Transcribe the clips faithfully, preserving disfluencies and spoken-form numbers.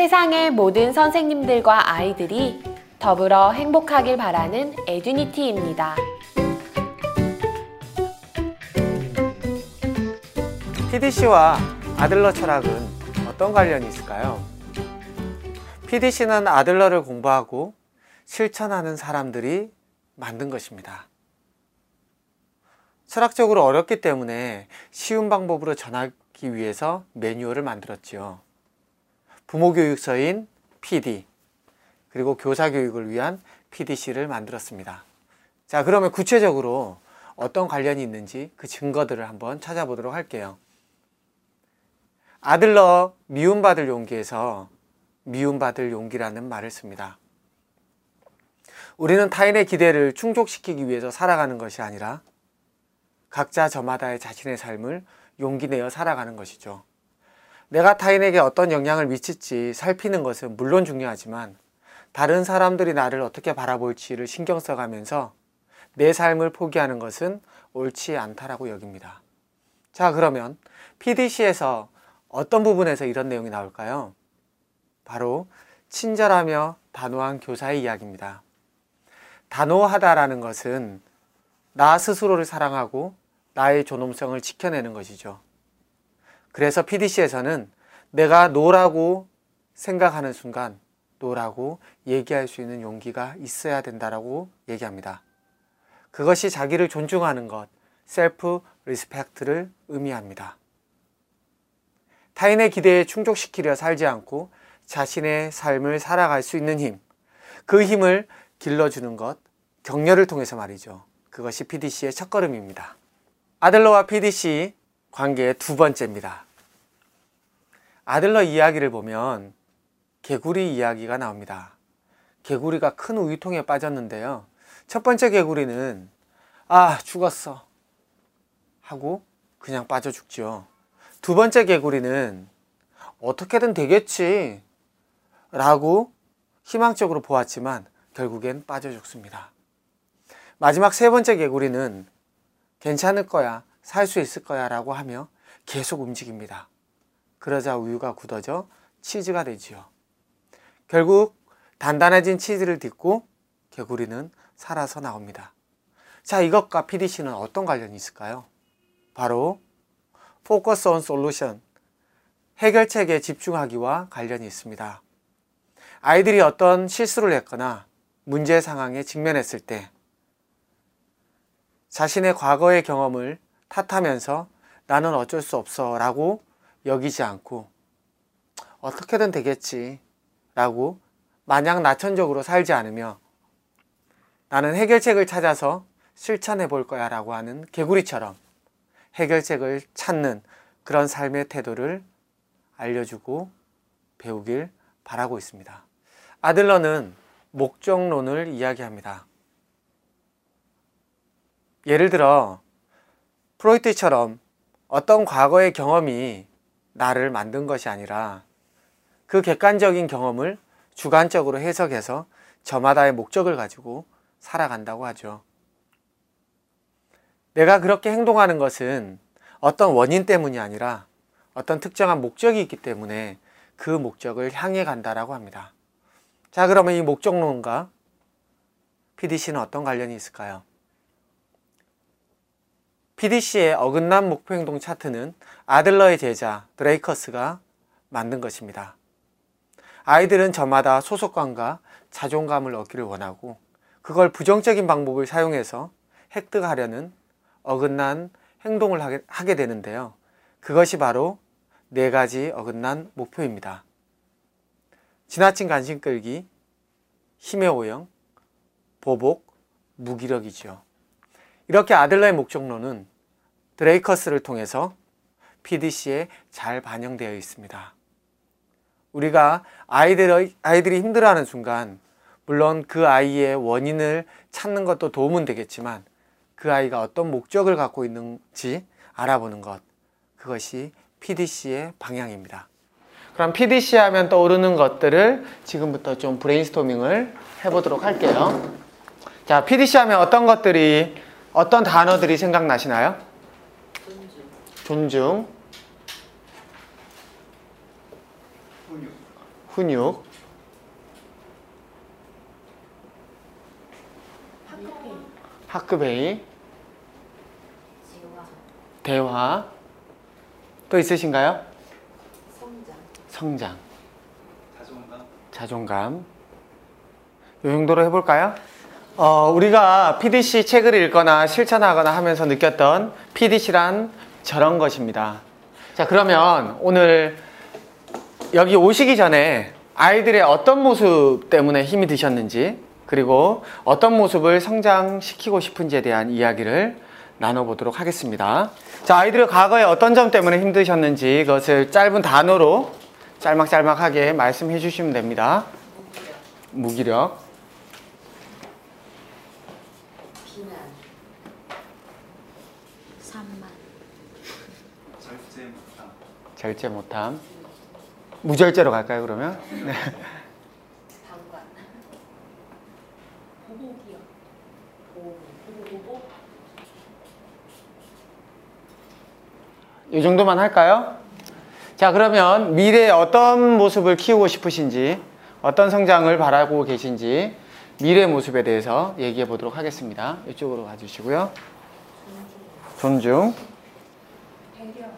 세상의 모든 선생님들과 아이들이 더불어 행복하길 바라는 에듀니티입니다. 피디씨와 아들러 철학은 어떤 관련이 있을까요? 피디씨는 아들러를 공부하고 실천하는 사람들이 만든 것입니다. 철학적으로 어렵기 때문에 쉬운 방법으로 전하기 위해서 매뉴얼을 만들었지요. 부모교육서인 피디, 그리고 교사교육을 위한 피디씨를 만들었습니다. 자, 그러면 구체적으로 어떤 관련이 있는지 그 증거들을 한번 찾아보도록 할게요. 아들러 미움받을 용기에서 미움받을 용기라는 말을 씁니다. 우리는 타인의 기대를 충족시키기 위해서 살아가는 것이 아니라 각자 저마다의 자신의 삶을 용기 내어 살아가는 것이죠. 내가 타인에게 어떤 영향을 미칠지 살피는 것은 물론 중요하지만 다른 사람들이 나를 어떻게 바라볼지를 신경 써가면서 내 삶을 포기하는 것은 옳지 않다라고 여깁니다. 자, 그러면 피디씨에서 어떤 부분에서 이런 내용이 나올까요? 바로 친절하며 단호한 교사의 이야기입니다. 단호하다라는 것은 나 스스로를 사랑하고 나의 존엄성을 지켜내는 것이죠. 그래서 피디씨에서는 내가 노라고 생각하는 순간 노라고 얘기할 수 있는 용기가 있어야 된다라고 얘기합니다. 그것이 자기를 존중하는 것, 셀프 리스펙트를 의미합니다. 타인의 기대에 충족시키려 살지 않고 자신의 삶을 살아갈 수 있는 힘, 그 힘을 길러주는 것, 격려를 통해서 말이죠. 그것이 피디씨의 첫걸음입니다. 아들러와 피디씨 관계의 두 번째입니다. 아들러 이야기를 보면 개구리 이야기가 나옵니다. 개구리가 큰 우유통에 빠졌는데요. 첫 번째 개구리는 아, 죽었어 하고 그냥 빠져 죽죠. 두 번째 개구리는 어떻게든 되겠지 라고 희망적으로 보았지만 결국엔 빠져 죽습니다. 마지막 세 번째 개구리는 괜찮을 거야, 살 수 있을 거야 라고 하며 계속 움직입니다. 그러자 우유가 굳어져 치즈가 되지요. 결국 단단해진 치즈를 딛고 개구리는 살아서 나옵니다. 자, 이것과 피디씨는 어떤 관련이 있을까요? 바로 Focus on Solution, 해결책에 집중하기와 관련이 있습니다. 아이들이 어떤 실수를 했거나 문제 상황에 직면했을 때 자신의 과거의 경험을 탓하면서 나는 어쩔 수 없어 라고 여기지 않고 어떻게든 되겠지 라고 마냥 나천적으로 살지 않으며 나는 해결책을 찾아서 실천해 볼 거야 라고 하는 개구리처럼 해결책을 찾는 그런 삶의 태도를 알려주고 배우길 바라고 있습니다. 아들러는 목적론을 이야기합니다. 예를 들어 프로이트처럼 어떤 과거의 경험이 나를 만든 것이 아니라 그 객관적인 경험을 주관적으로 해석해서 저마다의 목적을 가지고 살아간다고 하죠. 내가 그렇게 행동하는 것은 어떤 원인 때문이 아니라 어떤 특정한 목적이 있기 때문에 그 목적을 향해 간다라고 합니다. 자, 그러면 이 목적론과 피디씨는 어떤 관련이 있을까요? 피디씨의 어긋난 목표행동 차트는 아들러의 제자 드레이커스가 만든 것입니다. 아이들은 저마다 소속감과 자존감을 얻기를 원하고 그걸 부정적인 방법을 사용해서 획득하려는 어긋난 행동을 하게, 하게 되는데요. 그것이 바로 네 가지 어긋난 목표입니다. 지나친 관심 끌기, 힘의 오형, 보복, 무기력이죠. 이렇게 아들러의 목적론은 드레이커스를 통해서 피디씨에 잘 반영되어 있습니다. 우리가 아이들, 아이들이 힘들어하는 순간 물론 그 아이의 원인을 찾는 것도 도움은 되겠지만 그 아이가 어떤 목적을 갖고 있는지 알아보는 것, 그것이 피디씨의 방향입니다. 그럼 피디씨 하면 떠오르는 것들을 지금부터 좀 브레인스토밍을 해보도록 할게요. 자, 피디씨 하면 어떤 것들이, 어떤 단어들이 생각나시나요? 존중, 훈육, 훈육, 학급회의, 대화, 또 있으신가요? 성장. 성장, 자존감. 자존감. 이 정도로 해볼까요? 어, 우리가 피디씨 책을 읽거나 실천하거나 하면서 느꼈던 피디씨란 저런 것입니다. 자, 그러면 오늘 여기 오시기 전에 아이들의 어떤 모습 때문에 힘이 드셨는지, 그리고 어떤 모습을 성장시키고 싶은지에 대한 이야기를 나눠보도록 하겠습니다. 자, 아이들의 과거에 어떤 점 때문에 힘드셨는지 그것을 짧은 단어로 짤막짤막하게 말씀해 주시면 됩니다. 무기력, 비난, 산만, 절제 못함. 절제 못함. 무절제로 갈까요, 그러면? 네. 방관, 보복이요. 보복, 보복. 이 정도만 할까요? 자, 그러면 미래에 어떤 모습을 키우고 싶으신지, 어떤 성장을 바라고 계신지 미래 모습에 대해서 얘기해 보도록 하겠습니다. 이쪽으로 와주시고요. 존중, 배려,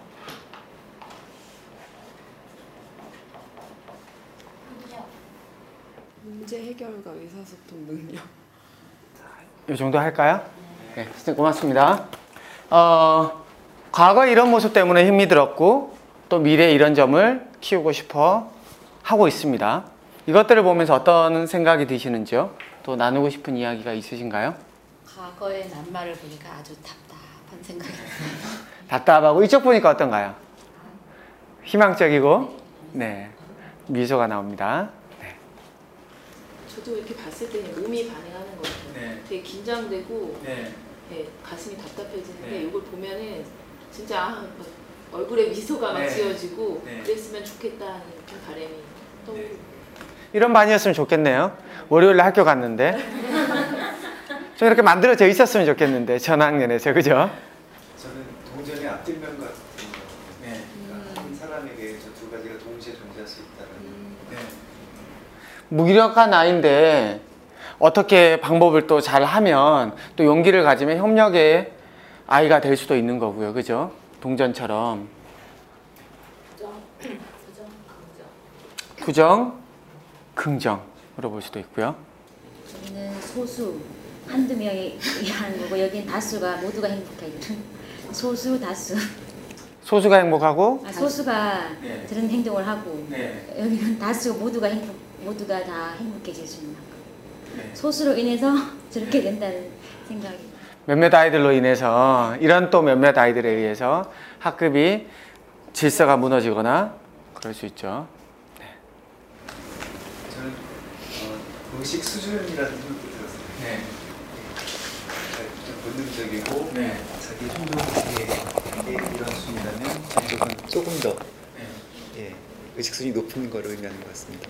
문제 해결과 의사소통 능력. 이 정도 할까요? 네, 선생님 고맙습니다. 어, 과거에 이런 모습 때문에 힘이 들었고 또 미래에 이런 점을 키우고 싶어 하고 있습니다. 이것들을 보면서 어떤 생각이 드시는지요? 또 나누고 싶은 이야기가 있으신가요? 과거의 낱말을 보니까 아주 답답한 생각이 들어요. 답답하고 이쪽 보니까 어떤가요? 희망적이고 네, 미소가 나옵니다. 네. 저도 이렇게 봤을 때는 몸이 반응하는 것 같아요. 네. 되게 긴장되고 네. 예, 가슴이 답답해지는데 네. 이걸 보면은 진짜 아, 막 얼굴에 미소가 막 네. 지어지고 네. 그랬으면 좋겠다는 좀 바람이 떠오르고 이런 반이었으면 좋겠네요. 월요일에 학교 갔는데 좀 이렇게 만들어져 있었으면 좋겠는데 전학년에서 그죠? 저는 동전의 앞뒷면 같은 거. 네. 그러니까 한 사람에게 저 두 가지가 동시에 존재할 수 있다는. 네. 무기력한 아이인데 어떻게 방법을 또 잘 하면 또 용기를 가지면 협력의 아이가 될 수도 있는 거고요. 그죠? 동전처럼. 부정, 부정, 긍정. 부정, 긍정으로 볼 수도 있고요. 여기는 소수 한두 명이 하는 거고 여기는 다수가 모두가 행복해. 소수 다수. 소수가 행복하고 아, 소수가 네. 저런 행동을 하고 네. 여기는 다수 모두가 행복 모두가 다 행복해질 수 있는 거. 네. 소수로 인해서 저렇게 된다는 생각이. 몇몇 아이들로 인해서 이런 또 몇몇 아이들에 의해서 학급이 질서가 무너지거나 그럴 수 있죠. 저는 어, 의식 수준이라는 생각도 들었어요. 네. 좀 본능적이고 네. 자기 행동에 이런 수준이라면 저쪽은 조금 더 예, 의식 수준이 높은 거를 의미하는 것 같습니다.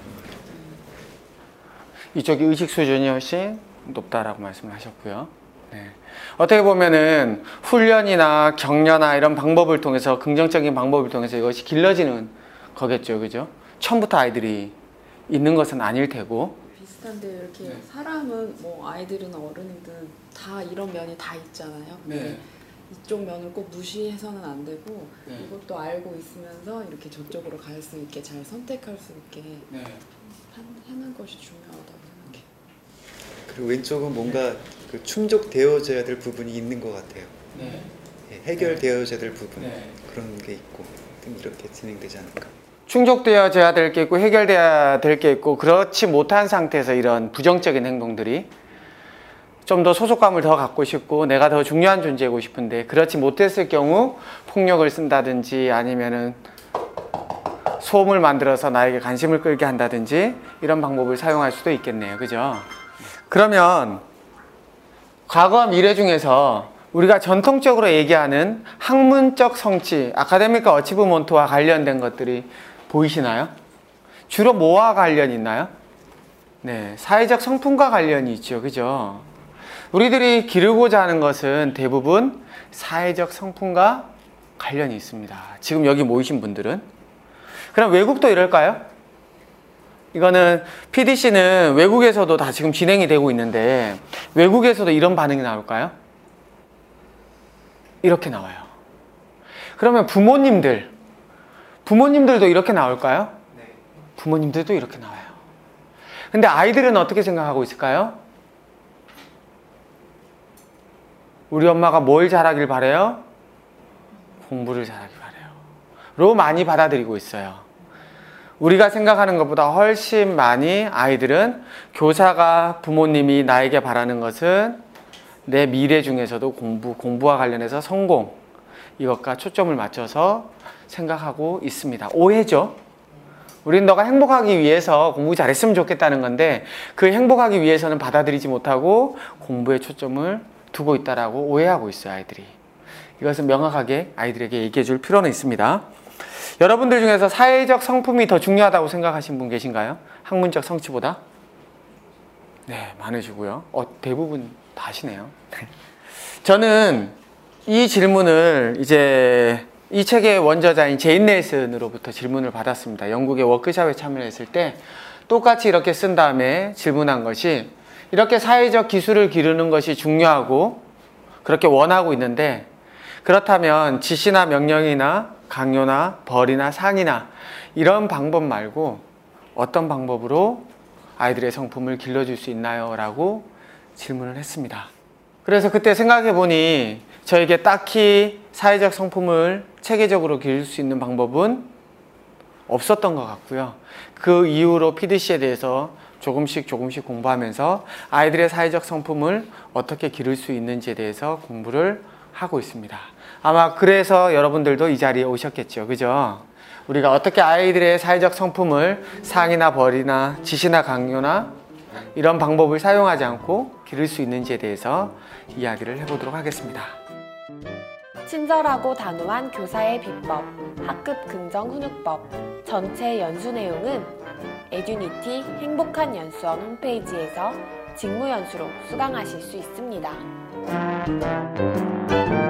이쪽이 의식 수준이 훨씬 높다라고 말씀을 하셨고요. 네. 어떻게 보면은 훈련이나 격려나 이런 방법을 통해서 긍정적인 방법을 통해서 이것이 길러지는 거겠죠, 그죠? 처음부터 아이들이 있는 것은 아닐 테고. 비슷한데 이렇게 네. 사람은 뭐 아이들이나 어른이든 다 이런 면이 다 있잖아요. 네. 근데 이쪽 면을 꼭 무시해서는 안 되고 네. 이것도 알고 있으면서 이렇게 저쪽으로 갈 수 있게 잘 선택할 수 있게 네. 하- 하는 것이 중요하다고 생각해요. 그리고 왼쪽은 뭔가 그 충족되어져야 될 부분이 있는 것 같아요. 네. 예, 해결되어져야 될 부분 네. 그런 게 있고 이렇게 진행되지 않을까. 충족되어져야 될 게 있고 해결돼야 될 게 있고 그렇지 못한 상태에서 이런 부정적인 행동들이 좀 더 소속감을 더 갖고 싶고 내가 더 중요한 존재이고 싶은데 그렇지 못했을 경우 폭력을 쓴다든지 아니면은 소음을 만들어서 나에게 관심을 끌게 한다든지 이런 방법을 사용할 수도 있겠네요. 그죠? 그러면 과거와 미래 중에서 우리가 전통적으로 얘기하는 학문적 성취, 아카데믹 어치브먼트와 관련된 것들이 보이시나요? 주로 뭐와 관련이 있나요? 네, 사회적 성품과 관련이 있죠. 그죠? 우리들이 기르고자 하는 것은 대부분 사회적 성품과 관련이 있습니다. 지금 여기 모이신 분들은. 그럼 외국도 이럴까요? 이거는 피디씨는 외국에서도 다 지금 진행이 되고 있는데 외국에서도 이런 반응이 나올까요? 이렇게 나와요. 그러면 부모님들, 부모님들도 이렇게 나올까요? 부모님들도 이렇게 나와요. 근데 아이들은 어떻게 생각하고 있을까요? 우리 엄마가 뭘 잘하길 바래요? 공부를 잘하길 바래요. 로 많이 받아들이고 있어요. 우리가 생각하는 것보다 훨씬 많이 아이들은 교사가, 부모님이 나에게 바라는 것은 내 미래 중에서도 공부, 공부와 관련해서 성공, 이것과 초점을 맞춰서 생각하고 있습니다. 오해죠. 우린 너가 행복하기 위해서 공부 잘했으면 좋겠다는 건데 그 행복하기 위해서는 받아들이지 못하고 공부에 초점을 두고 있다라고 오해하고 있어요, 아이들이. 이것은 명확하게 아이들에게 얘기해 줄 필요는 있습니다. 여러분들 중에서 사회적 성품이 더 중요하다고 생각하신 분 계신가요? 학문적 성취보다? 네, 많으시고요. 어, 대부분 다 하시네요. 저는 이 질문을 이제 이 책의 원저자인 제인 넬슨으로부터 질문을 받았습니다. 영국의 워크숍에 참여했을 때 똑같이 이렇게 쓴 다음에 질문한 것이 이렇게 사회적 기술을 기르는 것이 중요하고 그렇게 원하고 있는데 그렇다면 지시나 명령이나 강요나 벌이나 상이나 이런 방법 말고 어떤 방법으로 아이들의 성품을 길러줄 수 있나요? 라고 질문을 했습니다. 그래서 그때 생각해 보니 저에게 딱히 사회적 성품을 체계적으로 기를 수 있는 방법은 없었던 것 같고요. 그 이후로 피디씨에 대해서 조금씩 조금씩 공부하면서 아이들의 사회적 성품을 어떻게 기를 수 있는지에 대해서 공부를 하고 있습니다. 아마 그래서 여러분들도 이 자리에 오셨겠죠. 그죠? 우리가 어떻게 아이들의 사회적 성품을 상이나 벌이나 지시나 강요나 이런 방법을 사용하지 않고 기를 수 있는지에 대해서 이야기를 해보도록 하겠습니다. 친절하고 단호한 교사의 비법, 학급 긍정 훈육법. 전체 연수 내용은 에듀니티 행복한 연수원 홈페이지에서 직무 연수로 수강하실 수 있습니다.